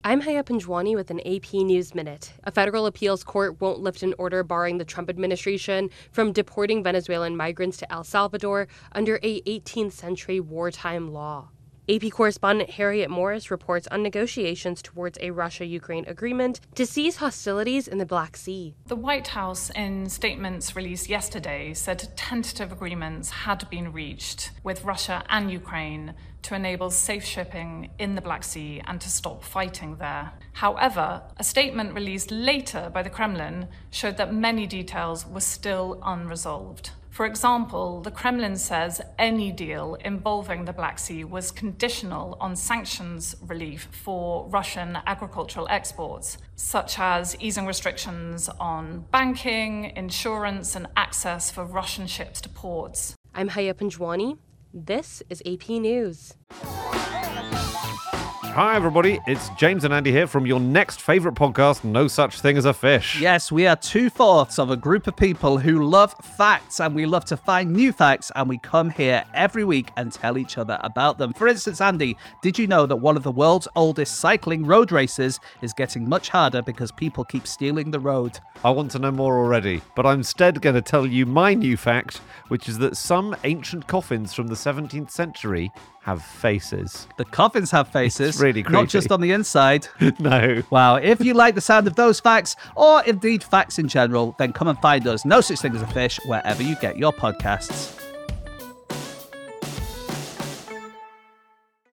I'm Haya Panjwani with an AP News Minute. A federal appeals court won't lift an order barring the Trump administration from deporting Venezuelan migrants to El Salvador under a 18th century wartime law. AP correspondent Harriet Morris reports on negotiations towards a Russia-Ukraine agreement to cease hostilities in the Black Sea. The White House, in statements released yesterday, said tentative agreements had been reached with Russia and Ukraine to enable safe shipping in the Black Sea and to stop fighting there. However, a statement released later by the Kremlin showed that many details were still unresolved. For example, the Kremlin says any deal involving the Black Sea was conditional on sanctions relief for Russian agricultural exports, such as easing restrictions on banking, insurance, and access for Russian ships to ports. I'm Haya Panjwani. This is AP News. Hi everybody, it's James and Andy here from your next favourite podcast, No Such Thing as a Fish. Yes, we are 2/4 of a group of people who love facts, and we love to find new facts, and we come here every week and tell each other about them. For instance, Andy, did you know that one of the world's oldest cycling road races is getting much harder because people keep stealing the road? I want to know more already, but I'm instead going to tell you my new fact, which is that some ancient coffins from the 17th century have faces. The coffins have faces. It's really creepy. Not just on the inside. No. Wow, if you like the sound of those facts, or indeed facts in general, then come and find us, No Such Thing as a Fish, wherever you get your podcasts.